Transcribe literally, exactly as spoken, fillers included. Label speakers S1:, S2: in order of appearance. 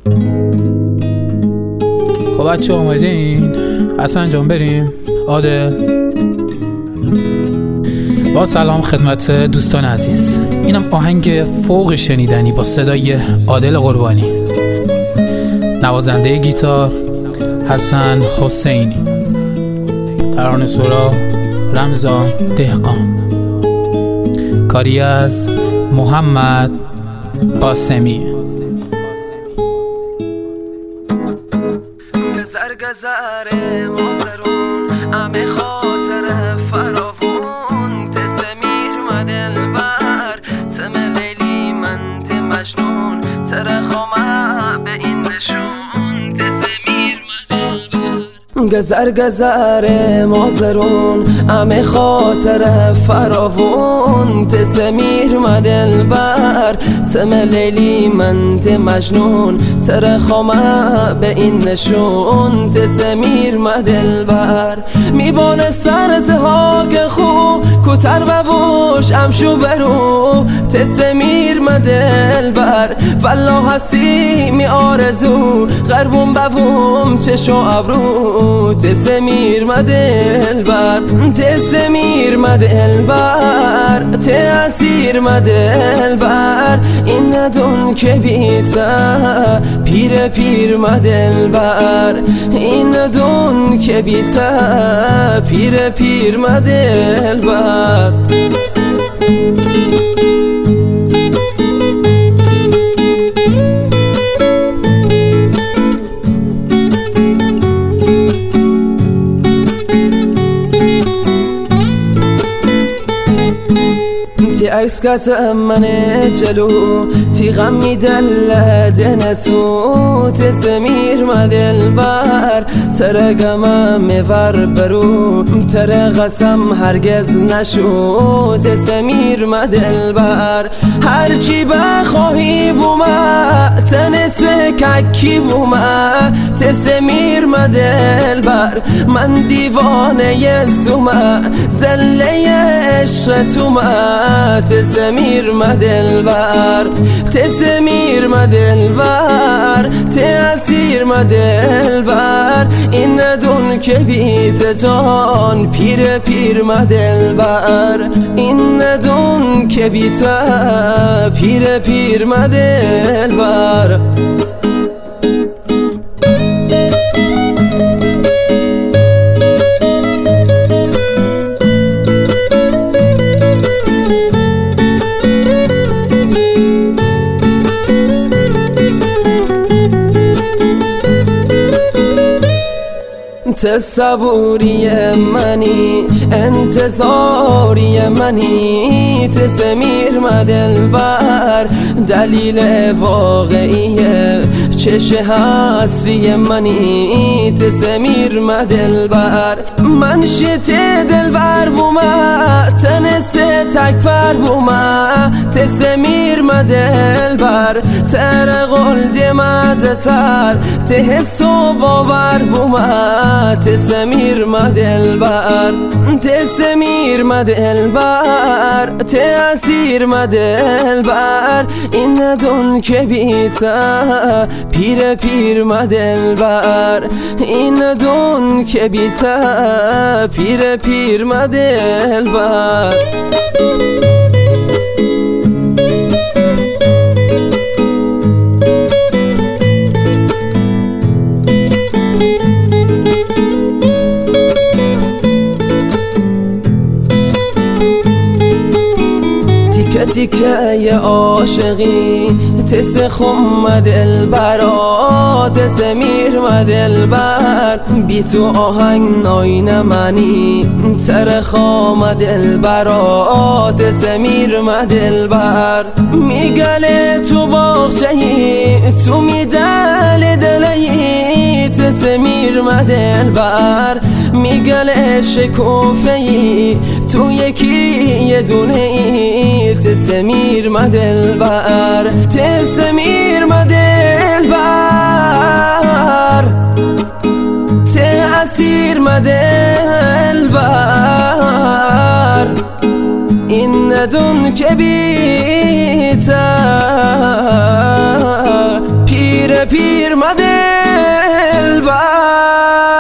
S1: خب بچه اومدین؟ حسن جان بریم؟ عادل با سلام خدمت دوستان عزیز. اینم آهنگ فوق شنیدنی با صدای عادل قربانی، نوازنده گیتار حسن حسینی، ترانه سرا رمضان دهقان، کاری از محمد قاسمی.
S2: گذر گذر مازرون امه خاطر فراوون تسمیر مدل بر تم لیلی من ت مجنون تر خامه به این نشون تسمیر مدل بر گذر گذر مازرون امه خاطر فراوون تسمیر مدل بر تم لیلی من ت مجنون تر خامه به این نشون تسمیر مدل بر میبانه سرت هاگ خو کتر بوش امشو برو تسمیر مدل بر والله هستی می آرزو غربون بوم چشو ابرو تسمیر مدل بر تسمیر مدل بر تأثیر مدل بر این ندون که بیتا پیر پیر مدل بر این ندون که بیتا پیر پیر مدل بر تی عکس کتم من جلو تی غم میدل دهن تو تسمیر مدل بر تر گمم میور برو تر قسم هرگز نشو تسمیر مدل بر هرچی بخواهی بوما تنس ککی بوما تسمیر مدل بر من دیوانه سوما زله عشق توما تسمیر مدل بر تسمیر مدل بر تأثیر مدل بر این ندون که بیت جان پیر پیر مدل بر این ندون که بیت پیر پیر مدل بر تصوری منی انتظاری منی تسمیر مدل بر دلیل واقعیه چش حسری منی تسمیر مدل بر من شت دل بر بوما تنس تکبر بوما تسمیر مدل بر تر قلد مدتر تحس و باور بوما تسمیر مدل بر تسمیر مدل بر تأثیر مدل بر این ندون که بیتا پیر پیر مدل بر این ندون که بیتا پیر پیر مدل بر تیکه عاشقی تس خم دل برا تسمیر مدل بر بی تو آهنگ ناین منی تر خام دل برا تسمیر مدل بر میگله تو باخشهی تو میدل دلی تسمیر مدل بر میگله شکوفهی تو یکی یه دونه ای تسمیر مدل بر تسمیر مدل بر تأثیر مدل بر این ندون که بیتا پیر پیر مدل بر